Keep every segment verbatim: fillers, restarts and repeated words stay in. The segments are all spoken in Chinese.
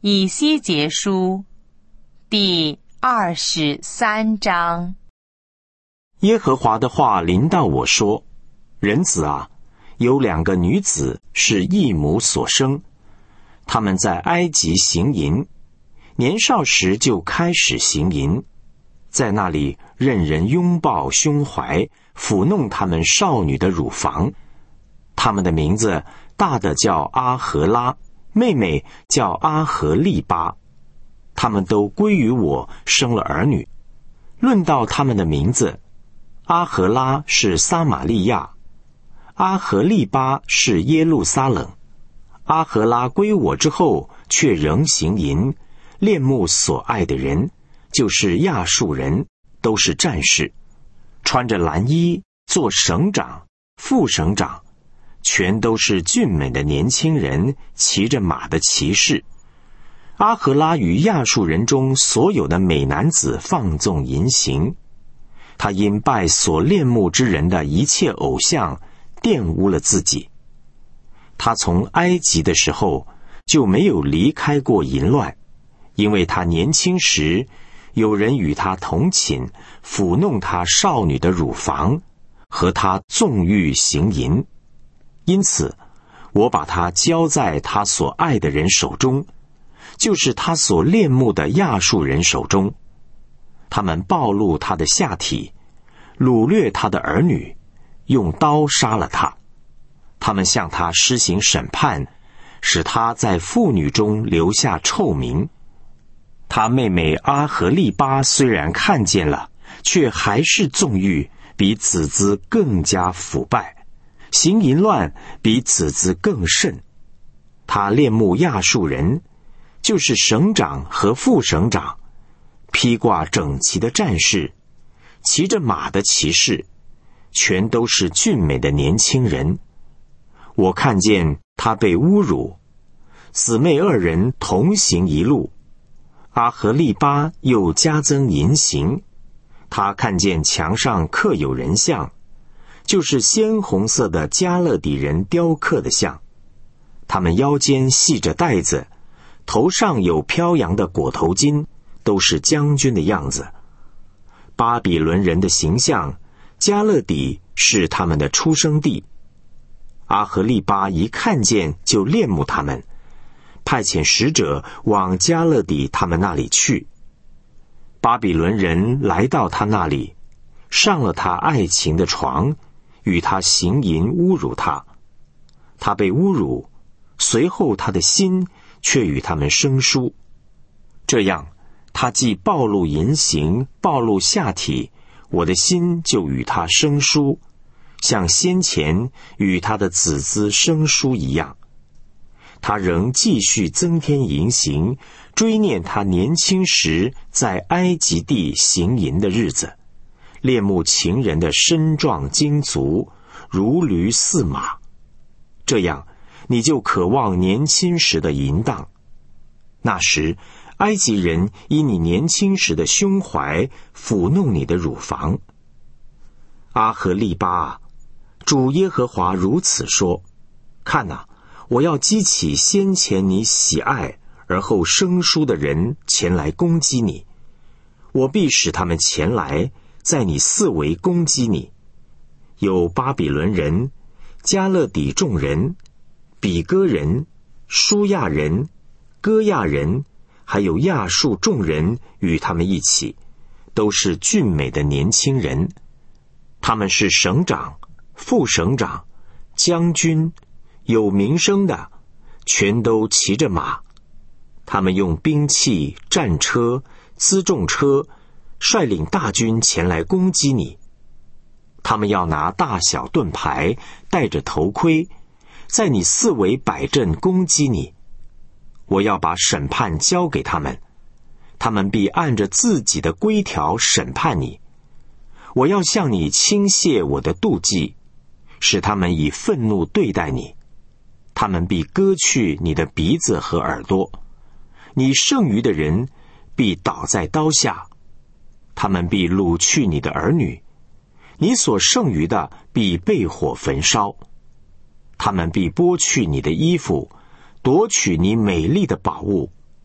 以西结书第二十三章。 耶和华的话临到我说：人子啊，有两个女子是异母所生，她们在埃及行淫，年少时就开始行淫，在那里任人拥抱胸怀，抚弄她们少女的乳房。她们的名字，大的叫阿荷拉，妹妹叫阿荷利巴，她们都归于我，生了儿女。论到她们的名字，阿荷拉是撒玛利亚，阿荷利巴是耶路撒冷。阿荷拉归我之后，却仍行淫，恋慕所爱的人，就是亚述人，都是战士，穿着蓝衣，做省长、副省长，全都是俊美的年轻人，骑着马的骑士。阿荷拉与亚述人中所有的美男子放纵淫行，他因拜所恋慕之人的一切偶像，玷污了自己。他从埃及的时候就没有离开过淫乱，因为他年轻时有人与他同寝，抚弄他少女的乳房，和他纵欲行淫。因此我把他交在他所爱的人手中，就是他所恋慕的亚述人手中。他们暴露他的下体，掳掠他的儿女，用刀杀了他。他们向他施行审判，使他在妇女中留下臭名。他妹妹阿荷利巴虽然看见了，却还是纵欲，比子子更加腐败，行淫乱比子子更甚。他恋慕亚述人，就是省长和副省长，披挂整齐的战士，骑着马的骑士，全都是俊美的年轻人。我看见他被侮辱，姊妹二人同行一路。阿荷利巴又加增淫行，他看见墙上刻有人像，就是鲜红色的加勒底人雕刻的像，他们腰间系着带子，头上有飘扬的裹头巾，都是将军的样子。巴比伦人的形象，加勒底是他们的出生地。阿荷利巴一看见就恋慕他们，派遣使者往加勒底他们那里去。巴比伦人来到他那里，上了他爱情的床，与他行淫，侮辱他。他被侮辱，随后他的心却与他们生疏。这样，他既暴露淫行，暴露下体，我的心就与他生疏，像先前与他的子子生疏一样。他仍继续增添淫行，追念他年轻时在埃及地行淫的日子，恋慕情人的身壮精足，如驴似马。这样，你就渴望年轻时的淫荡。那时，埃及人以你年轻时的胸怀抚弄你的乳房。阿荷利巴啊，主耶和华如此说：看哪，我要激起先前你喜爱而后生疏的人前来攻击你，我必使他们前来，在你四围攻击你。有巴比伦人、加勒底众人、比哥人、舒亚人、歌亚人，还有亚述众人与他们一起，都是俊美的年轻人。他们是省长、副省长、将军，有名声的，全都骑着马。他们用兵器、战车、辎重车，率领大军前来攻击你。他们要拿大小盾牌，戴着头盔，在你四围摆阵攻击你。我要把审判交给他们，他们必按着自己的规条审判你。我要向你倾泻我的妒忌，使他们以愤怒对待你。他们必割去你的鼻子和耳朵，你剩余的人必倒在刀下。他们必掳去你的儿女，你所剩余的必被火焚烧。他们必剥去你的衣服，夺取你美丽的宝物，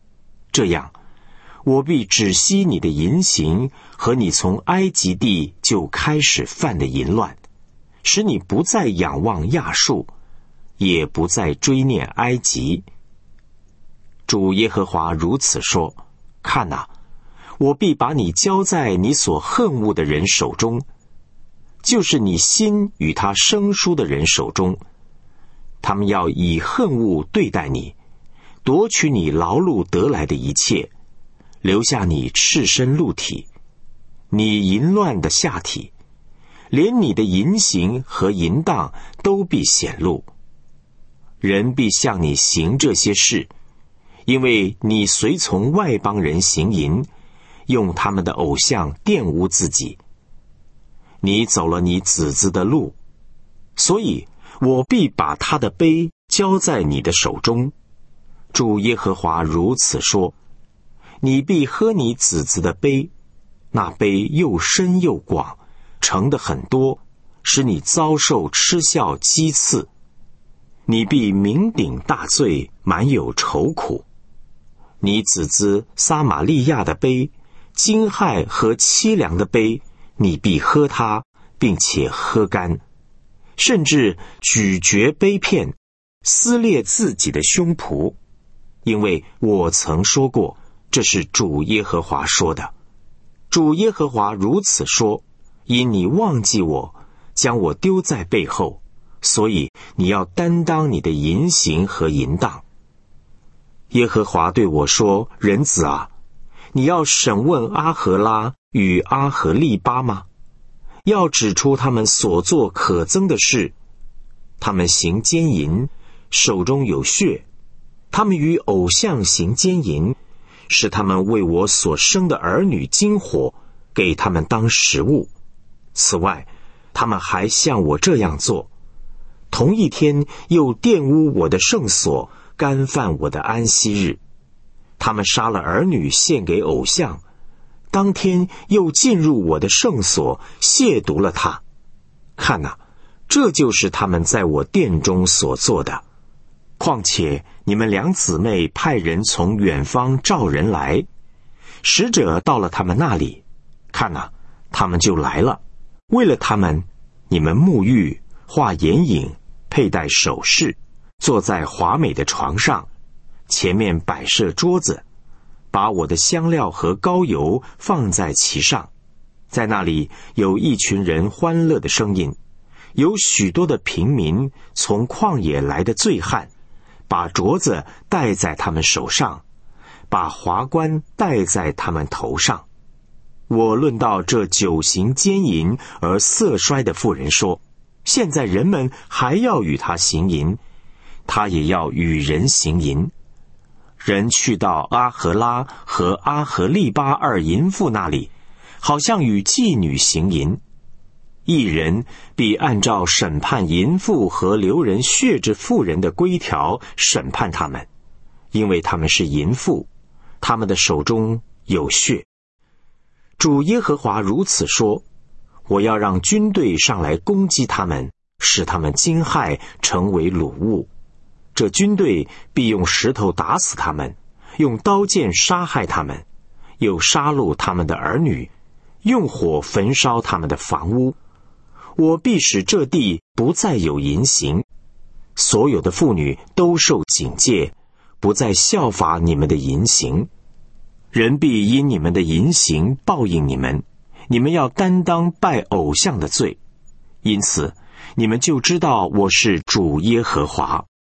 这样，我必止息你的淫行和你从埃及地就开始犯的淫乱，使你不再仰望亚述，也不再追念埃及。主耶和华如此说：看哪，我必把你交在你所恨恶的人手中，就是你心与他生疏的人手中。他们要以恨恶对待你，夺取你劳碌得来的一切，留下你赤身露体，你淫乱的下体，连你的淫行和淫荡都必显露。人必向你行这些事，因为你随从外邦人行淫，用他们的偶像玷污自己。你走了你子子的路，所以我必把他的杯交在你的手中。主耶和华如此说：你必喝你子子的杯，那杯又深又广，盛得很多，使你遭受嗤笑讥刺。你必酩酊大醉，满有愁苦。你子子撒玛利亚的杯，惊骇和凄凉的杯，你必喝它，并且喝干，甚至咀嚼杯片，撕裂自己的胸脯。因为我曾说过，这是主耶和华说的。主耶和华如此说：因你忘记我，将我丢在背后，所以你要担当你的淫行和淫荡。耶和华对我说：人子啊，你要审问阿荷拉与阿荷利巴吗？要指出他们所做可憎的事。他们行奸淫，手中有血；他们与偶像行奸淫，使他们为我所生的儿女金火，给他们当食物。此外，他们还像我这样做，同一天又玷污我的圣所，干犯我的安息日。他们杀了儿女献给偶像，当天又进入我的圣所，亵渎了他。看哪，这就是他们在我殿中所做的。况且你们两姊妹派人从远方召人来，使者到了他们那里，看哪，他们就来了。为了他们，你们沐浴、画眼影、佩戴首饰，坐在华美的床上，前面摆设桌子，把我的香料和膏油放在其上。在那里有一群人欢乐的声音，有许多的平民从旷野来的醉汉，把镯子戴在他们手上，把华冠戴在他们头上。我论到这酒行奸淫而色衰的妇人说，现在人们还要与他行淫，他也要与人行淫。人去到阿荷拉和阿荷利巴二淫妇那里，好像与妓女行淫。一人必按照审判淫妇和流人血之妇人的规条审判他们，因为他们是淫妇，他们的手中有血。主耶和华如此说：我要让军队上来攻击他们，使他们惊骇，成为掳物。这军队必用石头打死他们，用刀剑杀害他们，又杀戮他们的儿女，用火焚烧他们的房屋。我必使这地不再有淫行，所有的妇女都受警戒，不再效法你们的淫行。人必因你们的淫行报应你们，你们要担当拜偶像的罪。因此，你们就知道我是主耶和华。